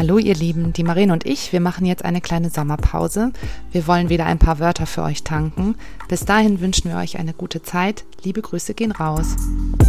Hallo ihr Lieben, die Maren und ich, wir machen jetzt eine kleine Sommerpause. Wir wollen wieder ein paar Wörter für euch tanken. Bis dahin wünschen wir euch eine gute Zeit. Liebe Grüße gehen raus.